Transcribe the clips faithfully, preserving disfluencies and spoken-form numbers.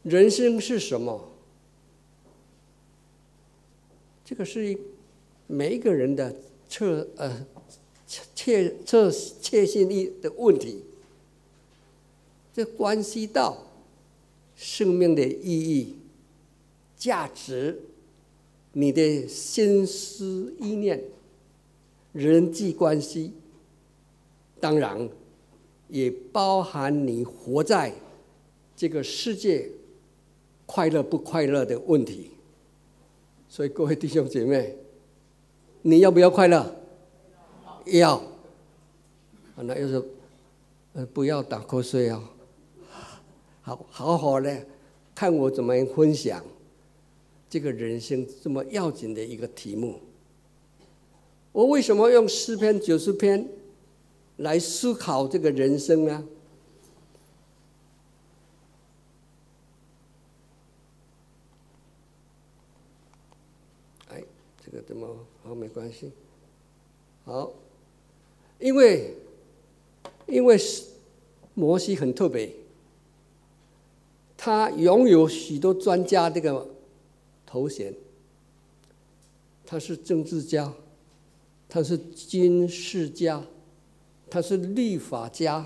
人生是什么？这个是每一个人的测呃切测切心意的问题，这关系到生命的意义、价值，你的心思意念、人际关系，当然也包含你活在这个世界快乐不快乐的问题。所以各位弟兄姐妹，你要不要快乐？要。那要是呃不要打瞌睡啊，好好好的看我怎么分享这个人生这么要紧的一个题目。我为什么用诗篇九十篇来思考这个人生呢？哎，这个怎么好？没关系。好，因为因为摩西很特别，他拥有许多专家这个头衔，他是政治家，他是军事家，他是律法家，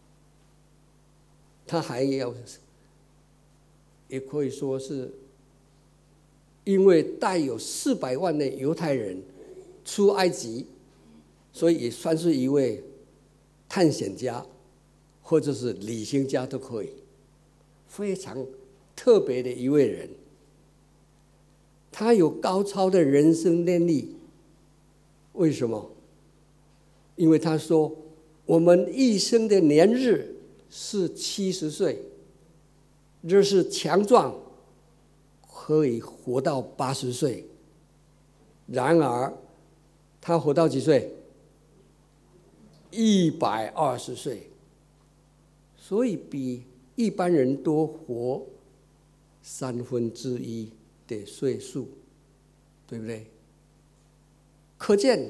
他还要也可以说是因为带有四百万的犹太人出埃及，所以也算是一位探险家或者是旅行家都可以，非常特别的一位人。他有高超的人生念力，为什么？因为他说我们一生的年日是七十岁，这是强壮，可以活到八十岁。然而他活到几岁？一百二十岁，所以比一般人多活三分之一的岁数，对不对？可见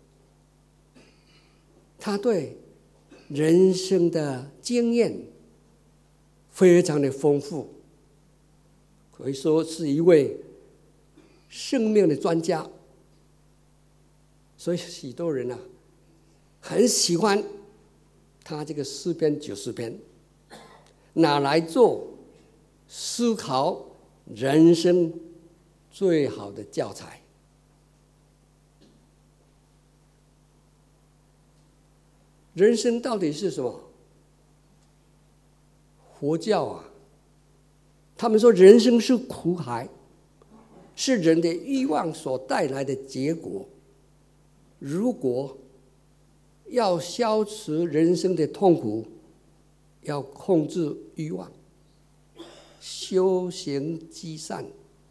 他对人生的经验非常的丰富，可以说是一位生命的专家。所以许多人啊很喜欢他这个诗篇九十篇，拿来做思考人生最好的教材。人生到底是什么？佛教啊，他们说人生是苦海，是人的欲望所带来的结果。如果要消除人生的痛苦，要控制欲望，修行积善。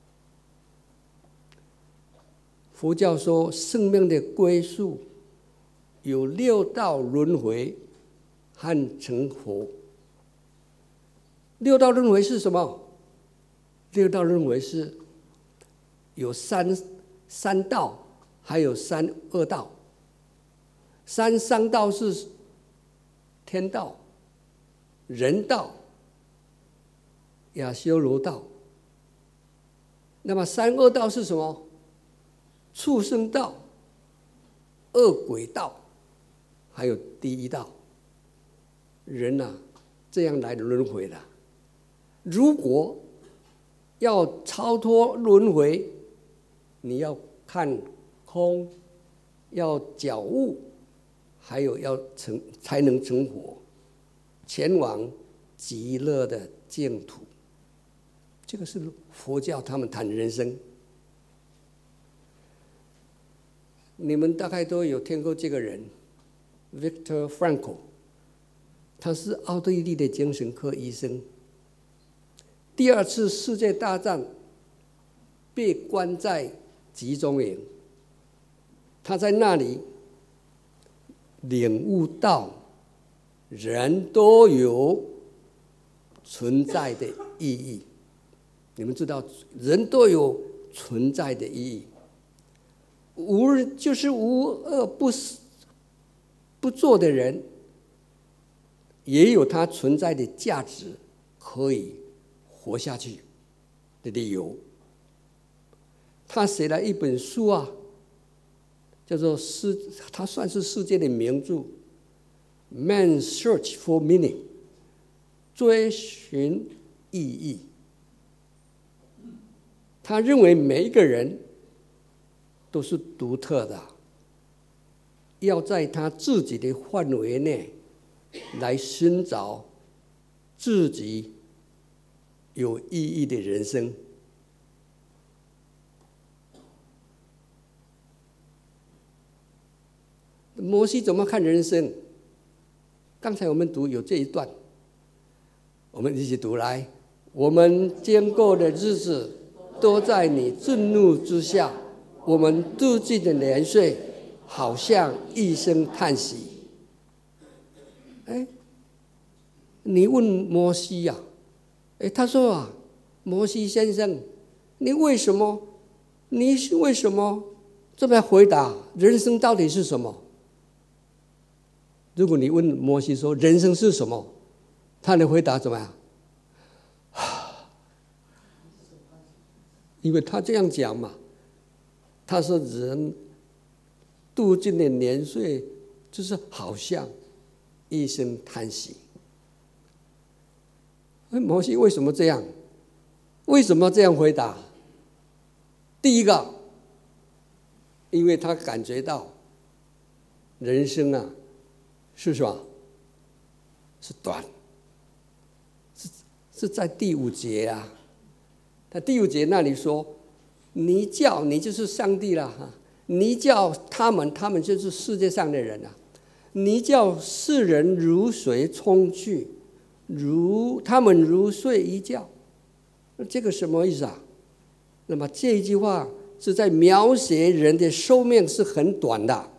佛教说生命的归宿有六道轮回和成佛。六道轮回是什么？六道轮回是有三三道，还有三恶道。三商道是天道、人道、亚修罗道。那么三恶道是什么？畜生道、恶鬼道，还有地狱道。人啊，这样来轮回的。如果要超脱轮回，你要看空，要觉悟，还有要成才能成佛，前往极乐的净土。这个是佛教他们谈人生。你们大概都有听过这个人 Viktor Frankl， 他是奥地利的精神科医生。第二次世界大战被关在集中营，他在那里领悟到人都有存在的意义。你们知道人都有存在的意义，无就是无恶不不作的人也有他存在的价值，可以活下去的理由。他写了一本书啊，叫做世，他算是世界的名著，《Man's Search for Meaning》，追寻意义。他认为每一个人都是独特的，要在他自己的范围内来寻找自己有意义的人生。摩西怎么看人生？刚才我们读有这一段，我们一起读来。我们经过的日子都在你震怒之下，我们度尽的年岁好像一声叹息。哎，你问摩西呀、啊？哎，他说啊，摩西先生，你为什么？你是为什么这么回答？人生到底是什么？如果你问摩西说人生是什么，他的回答怎么样？因为他这样讲嘛，他说人度尽的年岁，就是好像一声叹息。摩西为什么这样？为什么这样回答？第一个，因为他感觉到人生啊，是什么？是短，是是在第五节啊。他第五节那里说：“你叫你就是上帝了哈，你叫他们，他们就是世界上的人啊。你叫世人如水冲去，如他们如睡一觉。”这个什么意思啊？那么这一句话是在描写人的寿命是很短的。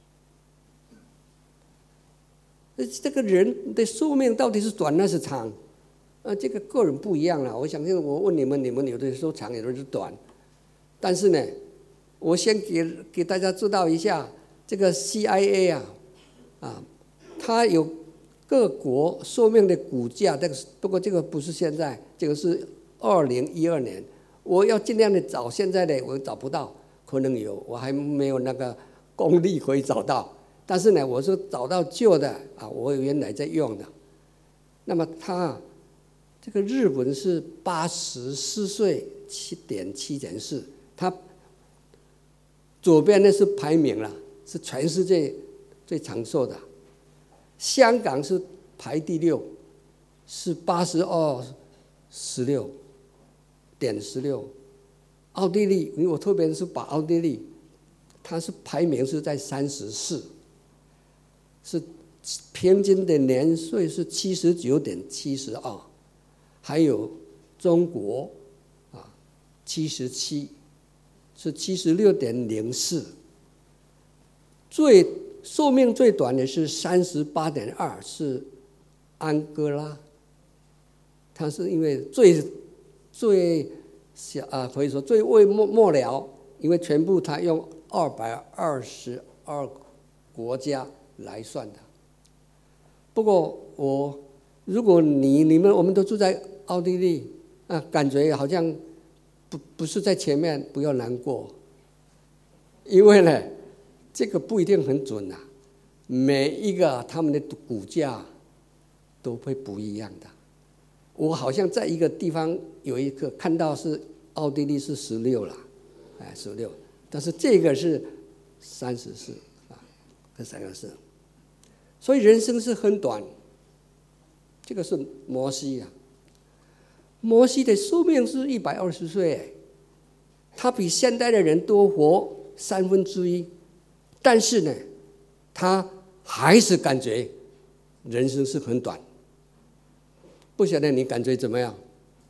这个人的寿命到底是短还是长？呃，这个个人不一样了。我相信我问你们，你们有的时候长，有的时候短。但是呢，我先给给大家知道一下，这个 C I A 啊，啊，它有各国寿命的估价，这个不过这个不是现在，这个是二零一二年。我要尽量的找，现在的我找不到，可能有，我还没有那个功力可以找到。但是呢，我是找到旧的啊，我原来在用的。那么他这个日本是八十四岁七点七点四，他左边呢是排名了，是全世界最长寿的。香港是排第六，是八十二十六点十六。奥地利，因为我特别是把奥地利，它是排名是在三十四。是平均的年岁是七十九点七十二，还有中国啊七十七，是七十六点零四。最寿命最短的是三十八点二，是安哥拉。它是因为最最小啊，可以说最为末末了，因为全部它用二百二十二国家来算的。不过我，如果你你们我们都住在奥地利啊，感觉好像不不是在前面，不要难过，因为呢，这个不一定很准啊，每一个他们的股价都会不一样的。我好像在一个地方有一个看到是奥地利是十六了，哎十六，但是这个是三十四啊，这三个是。所以人生是很短，这个是摩西啊。摩西的寿命是一百二十岁，他比现代的人多活三分之一，但是呢，他还是感觉人生是很短。不晓得你感觉怎么样？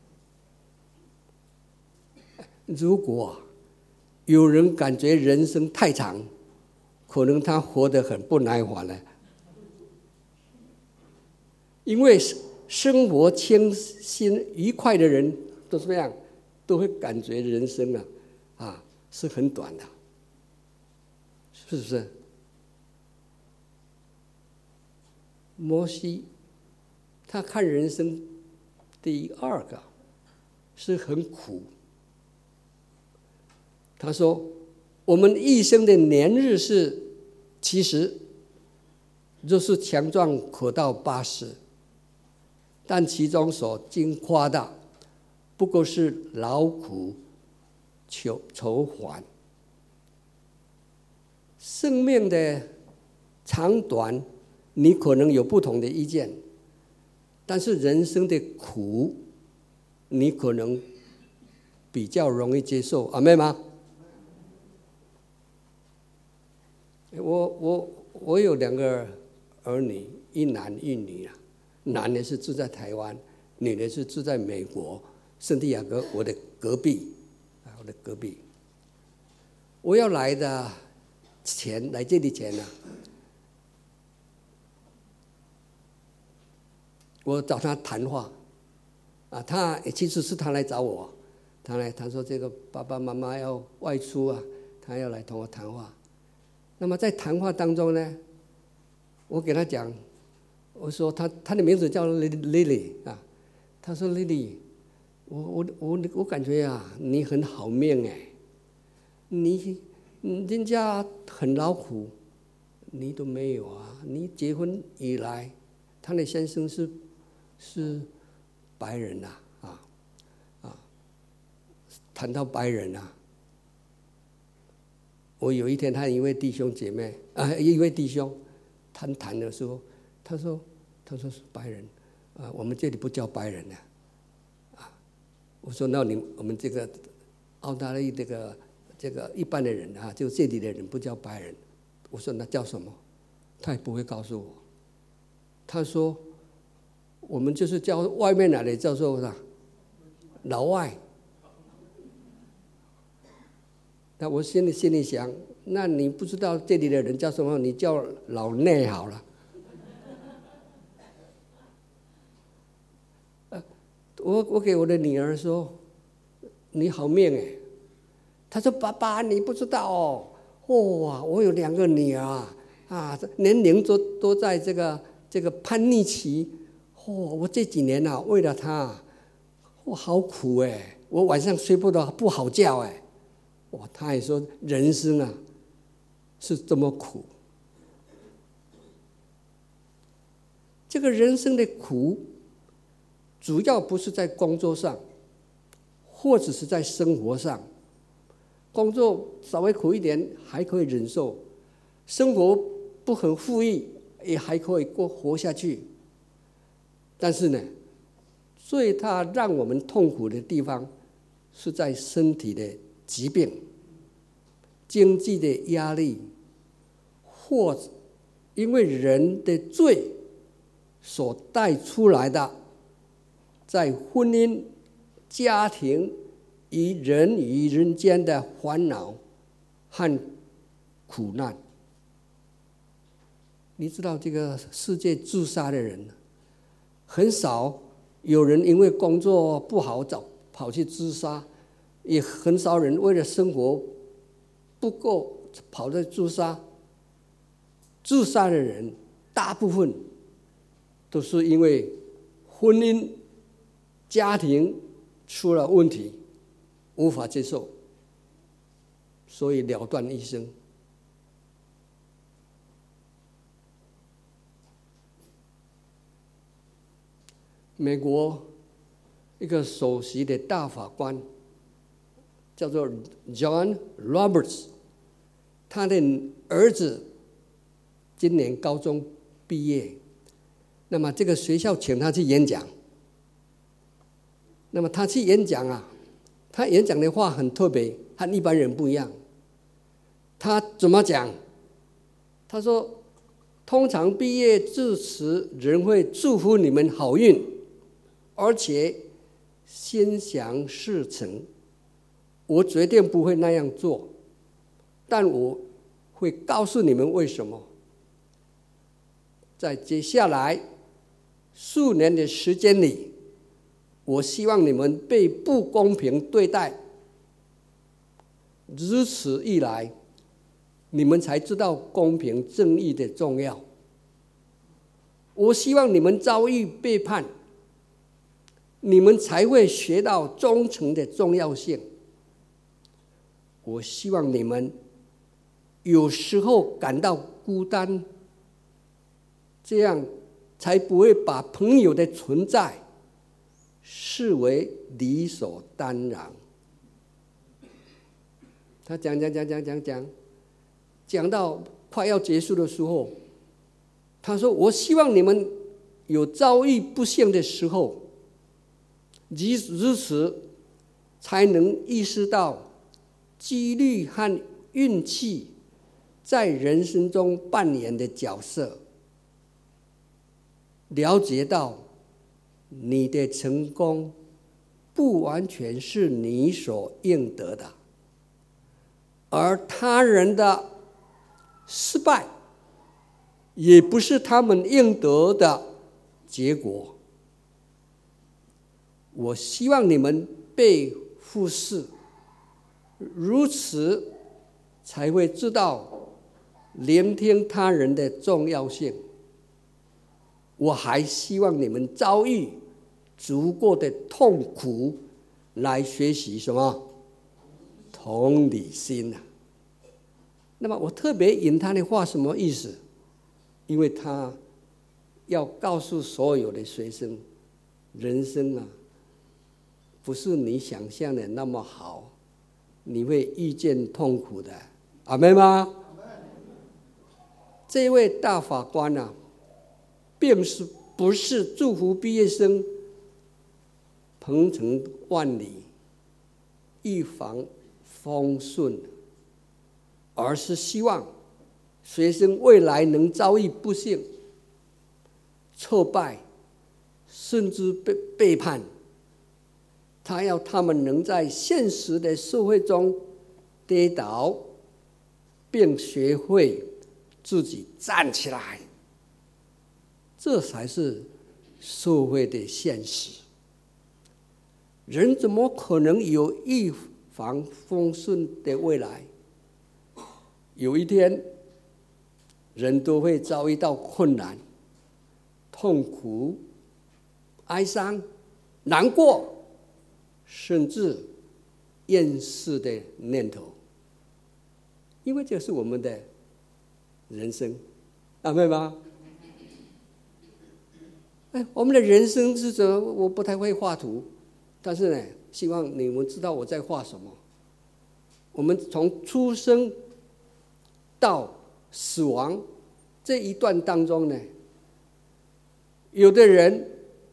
如果有人感觉人生太长，可能他活得很不耐烦了。因为生活清新愉快的人都这样，都会感觉人生啊啊是很短的，是不是？摩西他看人生第二个是很苦。他说，我们一生的年日是七十，若是强壮可到八十，但其中所经夸大，不过是劳苦求愁烦。生命的长短，你可能有不同的意见，但是人生的苦，你可能比较容易接受，阿们吗？我我我有两个儿女，一男一女啊。男的是住在台湾，女的是住在美国圣地亚哥，我的隔壁，我的隔壁。我要来的前来这里前呢、啊，我找他谈话，啊，他其实是他来找我，他来他说这个爸爸妈妈要外出啊，他要来同我谈话。那么在谈话当中呢，我给他讲，我说他他的名字叫 Lily 啊，他说 Lily， 我我我我感觉啊，你很好命哎，你人家很劳苦，你都没有啊，你结婚以来，他的先生是是白人呐啊啊，谈到白人啊。我有一天，他一位弟兄姐妹啊，一位弟兄谈谈的时候，他说：“他说是白人啊，我们这里不叫白人的啊。”我说：“那你我们这个澳大利亚这个这个一般的人啊，就这里的人不叫白人。”我说：“那叫什么？”他也不会告诉我。他说：“我们就是叫外面来的，叫做啥老外。”那我心里心里想，那你不知道这里的人叫什么，你叫老内好了。我我给我的女儿说，你好命哎。她说爸爸你不知道哦，哇，我有两个女儿啊，啊，年龄都都在这个这个叛逆期，哦，我这几年啊为了她，我好苦哎，我晚上睡不着不好觉哎。哇，他也说人生啊是这么苦，这个人生的苦，主要不是在工作上，或者是在生活上。工作稍微苦一点还可以忍受，生活不很富裕也还可以过活下去。但是呢，最大让我们痛苦的地方是在身体的疾病、经济的压力，或者因为人的罪所带出来的，在婚姻、家庭与人与人间的烦恼和苦难。你知道这个世界自杀的人很少有人因为工作不好找跑去自杀，也很少人为了生活不够跑去自杀。自杀的人大部分都是因为婚姻、家庭出了问题，无法接受，所以了断一生。美国一个首席的大法官叫做 John Roberts， 他的儿子今年高中毕业，那么这个学校请他去演讲，那么他去演讲啊，他演讲的话很特别，和一般人不一样。他怎么讲？他说：“通常毕业致辞人会祝福你们好运，而且心想事成。我决定不会那样做，但我会告诉你们为什么。在接下来数年的时间里，我希望你们被不公平对待，如此一来，你们才知道公平正义的重要。我希望你们遭遇背叛， 你们才会学到忠诚的重要性。我希望你们有时候感到孤单，这样才不会把朋友的存在视为理所当然。他讲讲讲讲讲讲，讲到快要结束的时候，他说：“我希望你们有遭遇不幸的时候，如此才能意识到几率和运气在人生中扮演的角色，了解到你的成功不完全是你所应得的，而他人的失败也不是他们应得的结果。我希望你们被忽视，如此才会知道聆听他人的重要性。我还希望你们遭遇足够的痛苦来学习什么？同理心啊。那么我特别引他的话什么意思？因为他要告诉所有的学生，人生啊，不是你想象的那么好，你会遇见痛苦的。阿们吗？这位大法官啊，并是不是祝福毕业生鹏程万里、一帆风顺，而是希望学生未来能遭遇不幸、挫败，甚至被背叛。他要他们能在现实的社会中跌倒，并学会自己站起来，这才是社会的现实。人怎么可能有一帆风顺的未来？有一天，人都会遭遇到困难、痛苦、哀伤、难过，甚至厌世的念头，因为这是我们的人生，阿们吗？哎，我们的人生是怎么？我不太会画图，但是呢，希望你们知道我在画什么。我们从出生到死亡这一段当中呢，有的人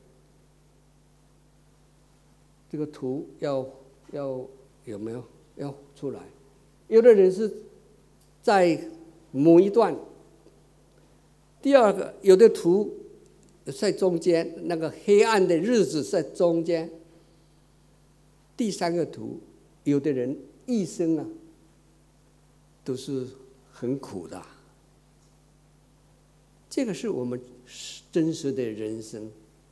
这个图要要有没有要出来？有的人是在某一段，第二个有的图在中间，那个黑暗的日子在中间。第三个图，有的人一生啊都是很苦的。这个是我们真实的人生。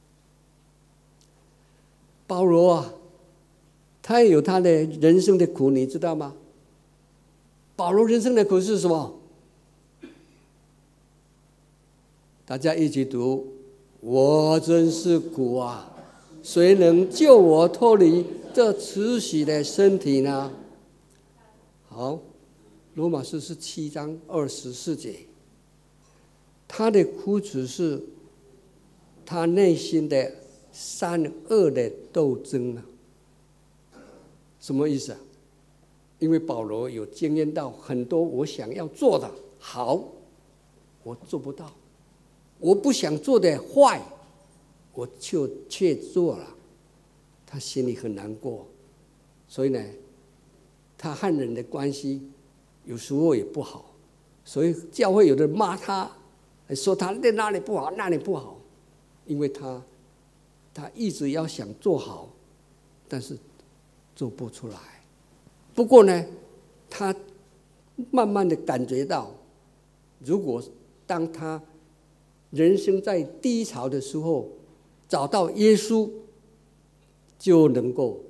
保罗啊，他也有他的人生的苦，你知道吗？保罗人生的苦是什么？大家一起读：我真是苦啊！谁能救我脱离这慈禧的身体呢？好，罗马书是七章二十四节，他的苦楚是他内心的善恶的斗争啊。什么意思啊？因为保罗有经验到很多我想要做的好，我做不到；我不想做的坏，我就却做了，他心里很难过。所以呢，他和人的关系有时候也不好，所以教会有人骂他，说他在哪里不好，那里不好，因为他他一直要想做好，但是做不出来。不过呢，他慢慢的感觉到，如果当他人生在低潮的时候找到耶稣，就能够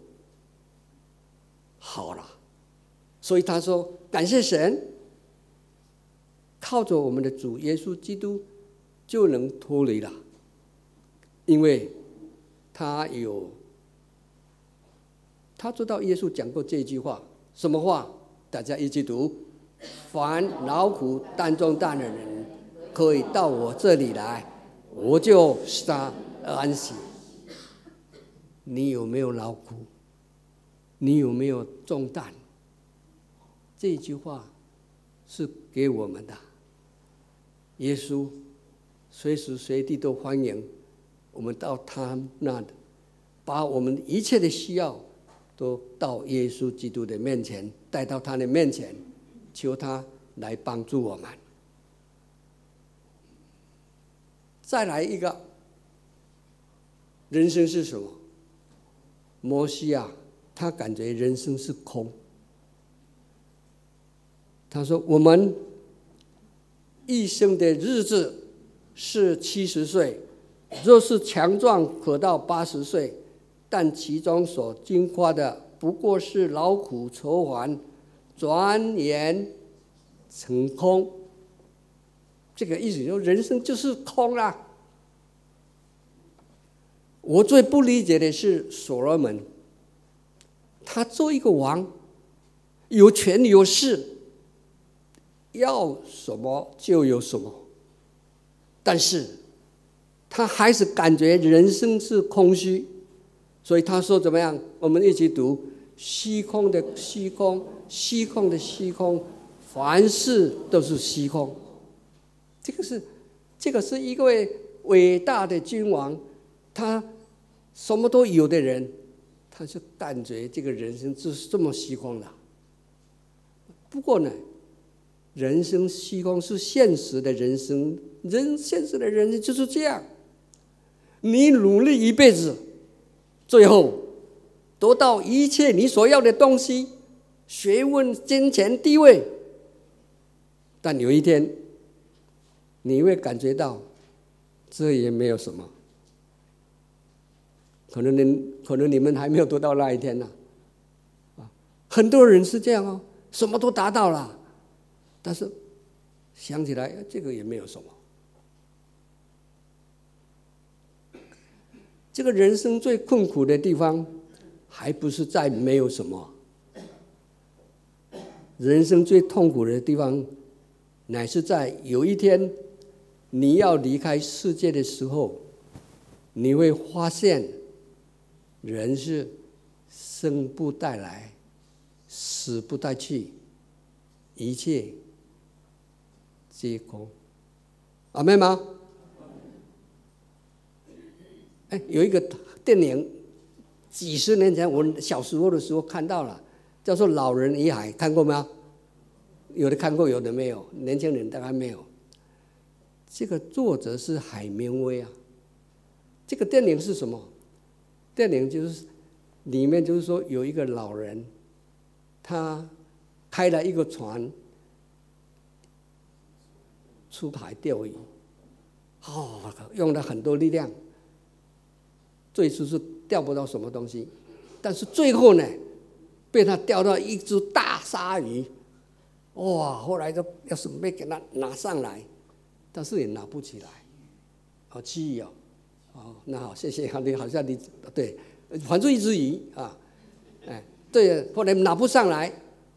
好了。所以他说感谢神，靠着我们的主耶稣基督就能脱离了。因为他有，他知道耶稣讲过这句话，什么话？大家一起读：凡劳苦担重担的人，可以到我这里来，我就使他安息。你有没有劳苦？你有没有重担？这句话是给我们的。耶稣随时随地都欢迎我们到他那里，把我们一切的需要都到耶稣基督的面前，带到他的面前，求他来帮助我们。再来一个，人生是什么？摩西啊，他感觉人生是空。他说：“我们一生的日子是七十岁，若是强壮，可到八十岁，但其中所经过的不过是劳苦愁烦，转眼成空。”这个意思就是人生就是空啦。我最不理解的是所罗门，他做一个王，有权有势，要什么就有什么，但是他还是感觉人生是空虚，所以他说怎么样？我们一起读：虚空的虚空，虚空的虚空，凡事都是虚空。这个是这个是一位伟大的君王，他什么都有的人，他就感觉这个人生就是这么虚空的。不过呢，人生虚空是现实的人生，人现实的人生就是这样。你努力一辈子，最后得到一切你所要的东西，学问、金钱、地位，但有一天你会感觉到这也没有什么。可能你可能你们还没有得到那一天呢、啊。很多人是这样哦，什么都达到了，但是想起来这个也没有什么。这个人生最困苦的地方，还不是在没有什么。人生最痛苦的地方，乃是在有一天你要离开世界的时候，你会发现人是生不带来，死不带去，一切皆空。阿们吗？哎，有一个电影，几十年前我小时候的时候看到了，叫做《老人与海》，看过吗？有的看过，有的没有，年轻人大概没有。这个作者是海明威啊。这个电影是什么？电影就是里面就是说有一个老人，他开了一个船出海钓鱼，哦，用了很多力量，最初是钓不到什么东西，但是最后呢，被他钓到一只大鲨鱼，哇！后来就要准备给他拿上来，但是也拿不起来，好气哦。哦，那好，谢谢。你好像你对，反正一只鱼啊，哎，对，后来拿不上来，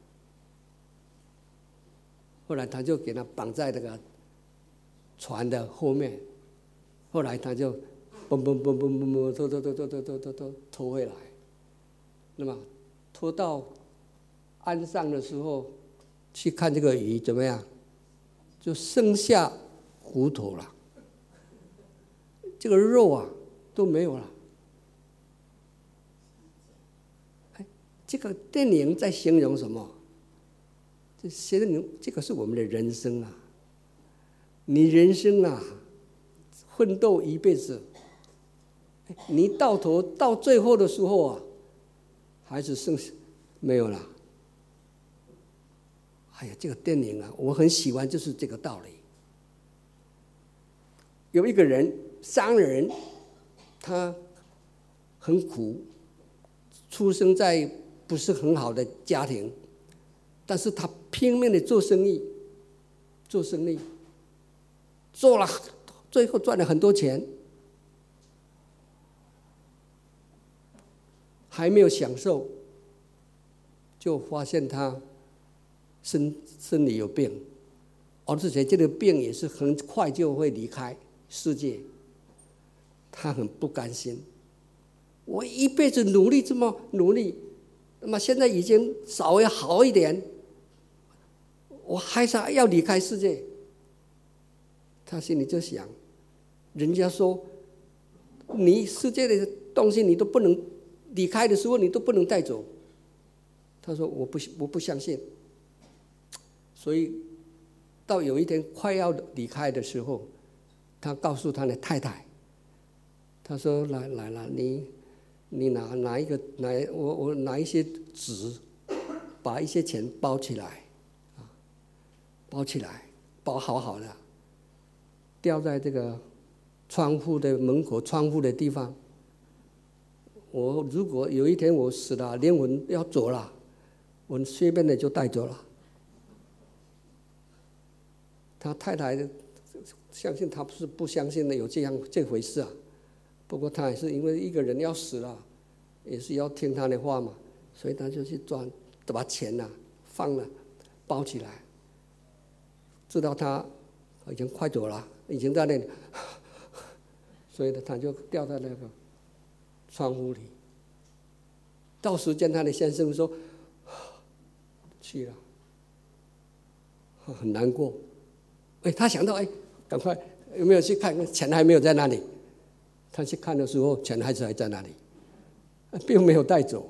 后来他就给他绑在那个船的后面，后来他就蹦蹦蹦蹦蹦蹦拖拖拖拖拖拖拖拖拖回来，那么拖到岸上的时候，去看这个鱼怎么样，就剩下骨头了。这个肉啊都没有了。哎，这个电影在形容什么？这形容这个是我们的人生啊。你人生啊，奋斗一辈子，你到头到最后的时候啊，还是剩没有了。哎呀，这个电影啊，我很喜欢，就是这个道理。有一个人。商人，他很苦，出生在不是很好的家庭，但是他拼命的做生意，做生意，做了，最后赚了很多钱。 还没有享受，就发现他身身体有病，而且这个病也是很快就会离开世界。他很不甘心，我一辈子努力这么努力，那么现在已经稍微好一点，我还是要离开世界。他心里就想，人家说你世界的东西你都不能离开的时候，你都不能带走。他说我不我不相信。所以到有一天快要离开的时候，他告诉他的太太，他说来来了，你你拿拿一个拿我我拿一些纸，把一些钱包起来，啊，包起来，包好好的，吊在这个窗户的门口窗户的地方。我如果有一天我死了，灵魂要走了，我随便的就带走了。他太太相信他不是不相信的有这样这回事啊，不过他也是因为一个人要死了，也是要听他的话嘛，所以他就去赚，把钱呐、啊、放了，包起来，知道他已经快走了，已经在那里，所以呢他就掉在那个窗户里。到时间他的先生说去了，很难过。哎，他想到哎，赶快有没有去看？钱还没有在那里。他去看的时候，钱还是还在那里，并没有带走。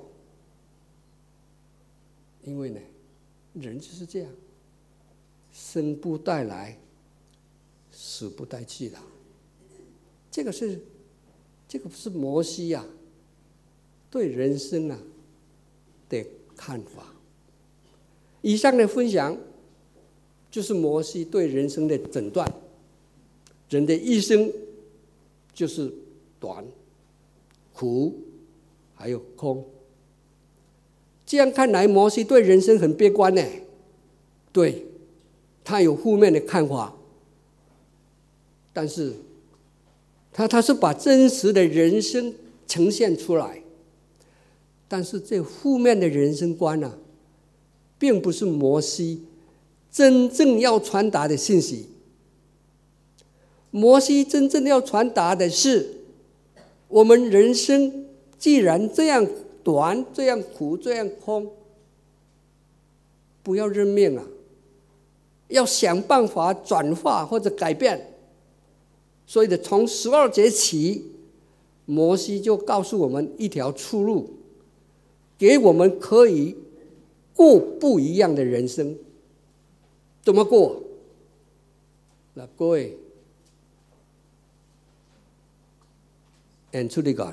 因为呢，人就是这样，生不带来，死不带去的。这个是，这个是摩西呀、啊，对人生啊的看法。以上的分享，就是摩西对人生的诊断。人的一生就是短、苦，还有空。这样看来，摩西对人生很悲观呢。对，他有负面的看法，但是他他是把真实的人生呈现出来。但是这负面的人生观啊，并不是摩西真正要传达的信息。摩西真正要传达的是，我们人生既然这样短、这样苦、这样空，不要认命啊，要想办法转化或者改变。所以的从十二节起，摩西就告诉我们一条出路，给我们可以过不一样的人生。怎么过？那各位演出的讲，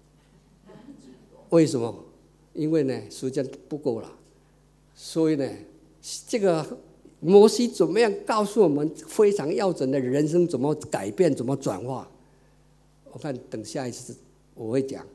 为什么？因为呢，时间不够了，所以呢，这个摩西怎么样告诉我们非常要紧的人生怎么改变、怎么转化？我看等下一次我会讲。